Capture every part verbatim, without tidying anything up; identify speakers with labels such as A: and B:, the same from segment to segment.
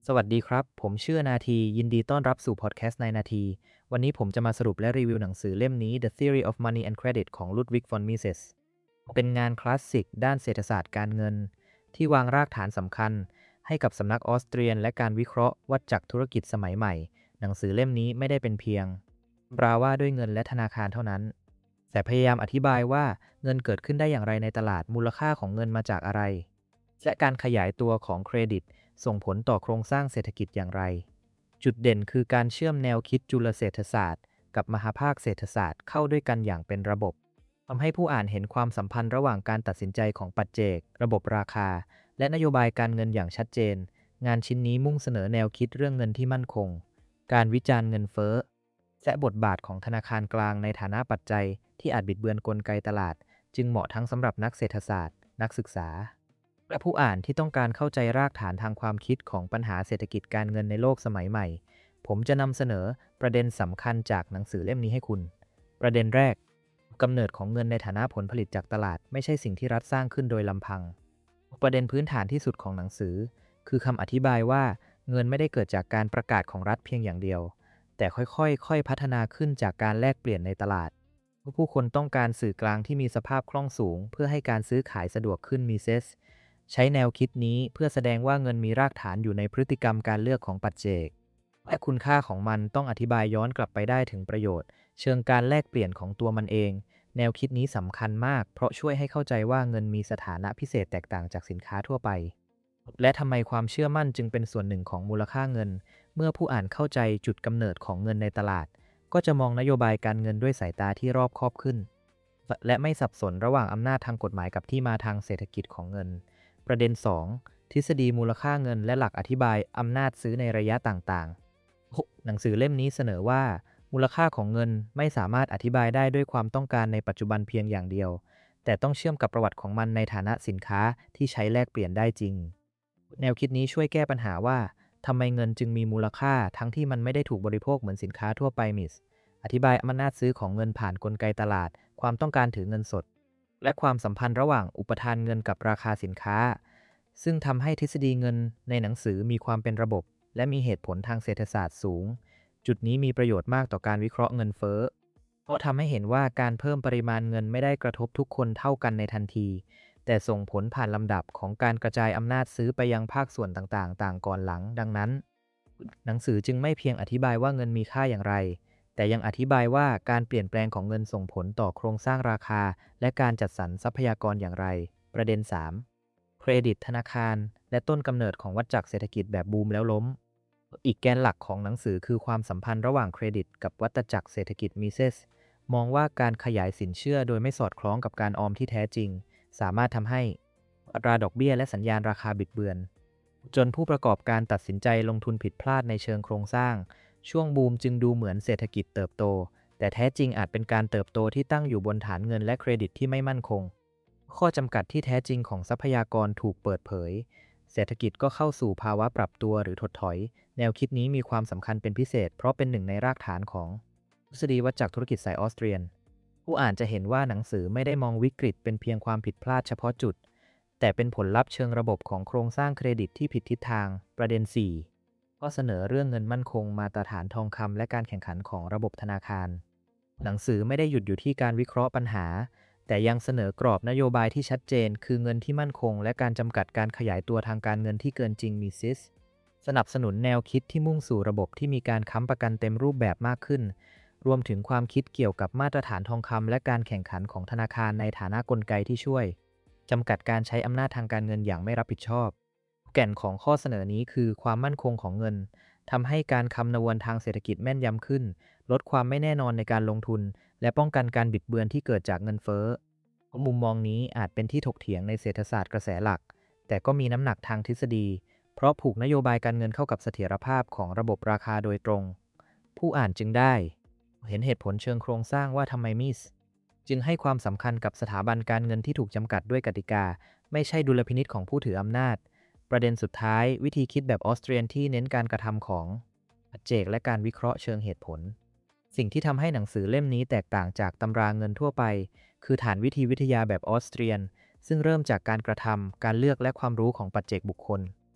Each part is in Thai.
A: สวัสดีครับ ผมชื่อนาทียินดีต้อนรับสู่พอดแคสต์ในนาที วันนี้ผมจะมาสรุปและรีวิวหนังสือเล่มนี้ The Theory of Money and Credit ของ Ludwig von Mises เป็นงานคลาสสิกด้านเศรษฐศาสตร์การเงิน ที่วางรากฐานสำคัญให้กับสำนักออสเตรียนและการวิเคราะห์วัฏจักรธุรกิจสมัยใหม่ หนังสือเล่มนี้ไม่ได้เป็นเพียงปราว่าด้วยเงินและธนาคารเท่านั้น แต่พยายามอธิบายว่าเงินเกิดขึ้นได้อย่างไรในตลาดมูลค่าของเงินมาจากอะไรและการขยายตัวของเครดิตส่งผลต่อโครงสร้างเศรษฐกิจอย่างไร จุดเด่นคือการเชื่อมแนวคิดจุลเศรษฐศาสตร์กับมหาภาคเศรษฐศาสตร์เข้าด้วยกันอย่างเป็นระบบทำให้ผู้อ่านเห็นความสัมพันธ์ระหว่างการตัดสินใจของปัจเจกระบบราคาและนโยบายการเงินอย่างชัดเจนงานชิ้นนี้มุ่งเสนอแนวคิดเรื่องเงินที่มั่นคงการวิจารณ์เงินเฟ้อและบทบาทของธนาคารกลางในฐานะปัจจัยที่อาจบิดเบือนกลไกตลาดจึงเหมาะทั้งสำหรับนักเศรษฐศาสตร์นักศึกษาและผู้อ่านที่ต้องการเข้าใจรากฐานทางความคิดของปัญหาเศรษฐกิจการเงินในโลกสมัยใหม่ผมจะนำเสนอประเด็นสำคัญจากหนังสือเล่มนี้ให้คุณประเด็นแรกกำเนิดของเงินในฐานะผลผลิตจากตลาดไม่ใช่สิ่งที่รัฐสร้างขึ้นโดยลำพังประเด็นพื้นฐานที่สุดของหนังสือคือคำอธิบายว่าเงินไม่ได้เกิดจากการประกาศของรัฐเพียงอย่างเดียวแต่ค่อยๆค่อยพัฒนาขึ้นจากการแลกเปลี่ยนในตลาดผู้คนต้องการสื่อกลางที่มีสภาพคล่องสูงเพื่อให้การซื้อขายสะดวกขึ้นมีเซสใช้แนวคิดนี้เพื่อแสดงว่าเงินมีรากฐานอยู่ในพฤติกรรมการเลือกของปัจเจกและคุณค่าของมันต้องอธิบายย้อนกลับไปได้ถึงประโยชน์เชิงการแลกเปลี่ยนของตัวมันเองแนวคิดนี้สำคัญมากเพราะช่วยให้เข้าใจว่าเงินมีสถานะพิเศษแตกต่างจากสินค้าทั่วไปและทำไมความเชื่อมั่นจึงเป็นส่วนหนึ่งของมูลค่าเงินเมื่อผู้อ่านเข้าใจจุดกำเนิดของเงินในตลาดก็จะมองนโยบายการเงินด้วยสายตาที่รอบคอบขึ้นและไม่สับสนระหว่างอำนาจทางกฎหมายกับที่มาทางเศรษฐกิจของเงินประเด็น สอง ทฤษฎีมูลค่าเงินและหลักอธิบายอำนาจซื้อในระยะต่างๆหนังสือเล่มนี้เสนอว่ามูลค่าของเงินไม่สามารถอธิบายได้ด้วยความต้องการในปัจจุบันเพียงอย่างเดียวแต่ต้องเชื่อมกับประวัติของมันในฐานะสินค้าที่ใช้แลกเปลี่ยนได้จริงแนวคิดนี้ช่วยแก้ปัญหาว่าทำไมเงินจึงมีมูลค่าทั้งที่มันไม่ได้ถูกบริโภคเหมือนสินค้าทั่วไปมิสอธิบายอำนาจซื้อของเงินผ่านกลไกตลาดความต้องการถือเงินสดและความสัมพันธ์ระหว่างอุปทานเงินกับราคาสินค้าซึ่งทำให้ทฤษฎีเงินในหนังสือมีความเป็นระบบและมีเหตุผลทางเศรษฐศาสตร์สูงจุดนี้มีประโยชน์มากต่อการวิเคราะห์เงินเฟ้อเพราะทำให้เห็นว่าการเพิ่มปริมาณเงินไม่ได้กระทบทุกคนเท่ากันในทันทีแต่ส่งผลผ่านลำดับของการกระจายอำนาจซื้อไปยังภาคส่วนต่างๆต่างก่อนหลังดังนั้นหนังสือจึงไม่เพียงอธิบายว่าเงินมีค่าอย่างไรแต่ยังอธิบายว่าการเปลี่ยนแปลงของเงินส่งผลต่อโครงสร้างราคาและการจัดสรรทรัพยากรอย่างไรประเด็น สาม เครดิตธนาคารและต้นกำเนิดของวัฏจักรเศรษฐกิจแบบบูมแล้วล้มอีกแกนหลักของหนังสือคือความสัมพันธ์ระหว่างเครดิตกับวัฏจักรเศรษฐกิจมิเซสมองว่าการขยายสินเชื่อโดยไม่สอดคล้องกับการออมที่แท้จริงสามารถทำให้อัตราดอกเบี้ยและสัญญาณราคาบิดเบือนจนผู้ประกอบการตัดสินใจลงทุนผิดพลาดในเชิงโครงสร้างช่วงบูมจึงดูเหมือนเศรษฐกิจเติบโตแต่แท้จริงอาจเป็นการเติบโตที่ตั้งอยู่บนฐานเงินและเครดิตที่ไม่มั่นคงข้อจำกัดที่แท้จริงของทรัพยากรถูกเปิดเผยเศรษฐกิจก็เข้าสู่ภาวะปรับตัวหรือถดถอยแนวคิดนี้มีความสำคัญเป็นพิเศษเพราะเป็นหนึ่งในรากฐานของทฤษฎีวัฏจักรธุรกิจสายออสเตรียนผู้อ่านจะเห็นว่าหนังสือไม่ได้มองวิกฤตเป็นเพียงความผิดพลาดเฉพาะจุดแต่เป็นผลลัพธ์เชิงระบบของโครงสร้างเครดิตที่ผิดทิศทางประเด็น สี่ ข้อเสนอเรื่องเงินมั่นคงมาตรฐานทองคำและการแข่งขันของระบบธนาคารหนังสือไม่ได้หยุดอยู่ที่การวิเคราะห์ปัญหาแต่ยังเสนอกรอบนโยบายที่ชัดเจนคือเงินที่มั่นคงและการจำกัดการขยายตัวทางการเงินที่เกินจริงมีซิสสนับสนุนแนวคิดที่มุ่งสู่ระบบที่มีการค้ำประกันเต็มรูปแบบมากขึ้นรวมถึงความคิดเกี่ยวกับมาตรฐานทองคำและการแข่งขันของธนาคารในฐานะกลไกที่ช่วยจำกัดการใช้อำนาจทางการเงินอย่างไม่รับผิดชอบแก่นของข้อเสนอนี้คือความมั่นคงของเงินทำให้การคำนวณทางเศรษฐกิจแม่นยำขึ้นลดความไม่แน่นอนในการลงทุนและป้องกันการบิดเบือนที่เกิดจากเงินเฟ้อมุมมองนี้อาจเป็นที่ถกเถียงในเศรษฐศาสตร์กระแสหลักแต่ก็มีน้ำหนักทางทฤษฎีเพราะผูกนโยบายการเงินเข้ากับเสถียรภาพของระบบราคาโดยตรงผู้อ่านจึงได้เห็นเหตุผลเชิงโครงสร้างว่าทำไมมิสจึงให้ความสำคัญกับสถาบันการเงินที่ถูกจำกัดด้วยกติกาไม่ใช่ดุลพินิจของผู้ถืออำนาจประเด็นสุดท้ายวิธีคิดแบบออสเตรียนที่เน้นการกระทำของปัจเจกและการวิเคราะห์เชิงเหตุผลสิ่งที่ทำให้หนังสือเล่มนี้แตกต่างจากตำราเงินทั่วไปคือฐานวิธีวิทยาแบบออสเตรียนซึ่งเริ่มจากการกระทำการเลือกและความรู้ของปัจเจกบุคคล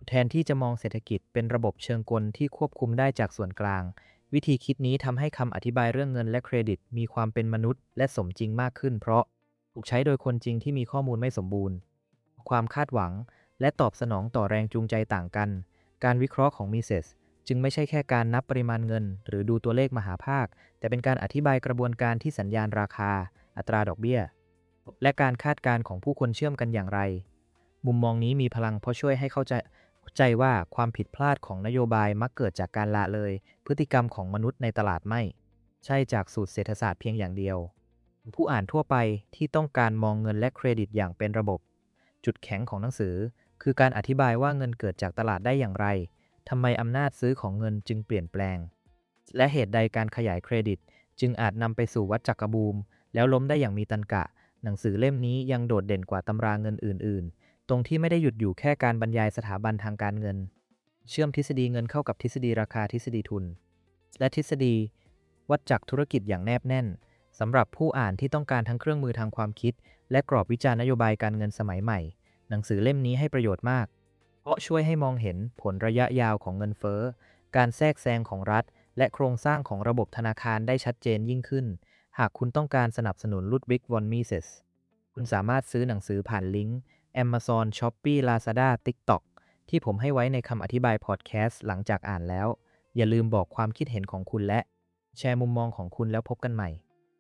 A: แทนที่จะมองเศรษฐกิจเป็นระบบเชิงกลที่ควบคุมได้จากส่วนกลางวิธีคิดนี้ทำให้คำอธิบายเรื่องเงินและเครดิตมีความเป็นมนุษย์และสมจริงมากขึ้นเพราะถูกใช้โดยคนจริงที่มีข้อมูลไม่สมบูรณ์ความคาดหวังและตอบสนองต่อแรงจูงใจต่างกันการวิเคราะห์ของมิเซสจึงไม่ใช่แค่การนับปริมาณเงินหรือดูตัวเลขมหาภาคแต่เป็นการอธิบายกระบวนการที่สัญญาณราคาอัตราดอกเบี้ยและการคาดการณ์ของผู้คนเชื่อมกันอย่างไรมุมมองนี้มีพลังเพราะช่วยให้เข้าใจใจว่าความผิดพลาดของนโยบายมักเกิดจากการละเลยพฤติกรรมของมนุษย์ในตลาดไม่ใช่จากสูตรเศรษฐศาสตร์เพียงอย่างเดียวผู้อ่านทั่วไปที่ต้องการมองเงินและเครดิตอย่างเป็นระบบจุดแข็งของหนังสือคือการอธิบายว่าเงินเกิดจากตลาดได้อย่างไรทำไมอำนาจซื้อของเงินจึงเปลี่ยนแปลงและเหตุใดการขยายเครดิตจึงอาจนำไปสู่วัฏจักรบูมแล้วล้มได้อย่างมีตรรกะหนังสือเล่มนี้ยังโดดเด่นกว่าตำราเงินอื่นๆตรงที่ไม่ได้หยุดอยู่แค่การบรรยายสถาบันทางการเงินเชื่อมทฤษฎีเงินเข้ากับทฤษฎีราคาทฤษฎีทุนและทฤษฎีวัฏจักรธุรกิจอย่างแนบแน่นสำหรับผู้อ่านที่ต้องการทั้งเครื่องมือทางความคิดและกรอบวิจารณ์นโยบายการเงินสมัยใหม่หนังสือเล่มนี้ให้ประโยชน์มากเพราะช่วยให้มองเห็นผลระยะยาวของเงินเฟ้อการแทรกแซงของรัฐและโครงสร้างของระบบธนาคารได้ชัดเจนยิ่งขึ้นหากคุณต้องการสนับสนุนลุดวิก วอน มิเซส คุณสามารถซื้อหนังสือผ่านลิงก์ Amazon Shopee Lazada TikTok ที่ผมให้ไว้ในคำอธิบายพอดแคสต์หลังจากอ่านแล้วอย่าลืมบอกความคิดเห็นของคุณและแชร์มุมมองของคุณแล้วพบกันใหม่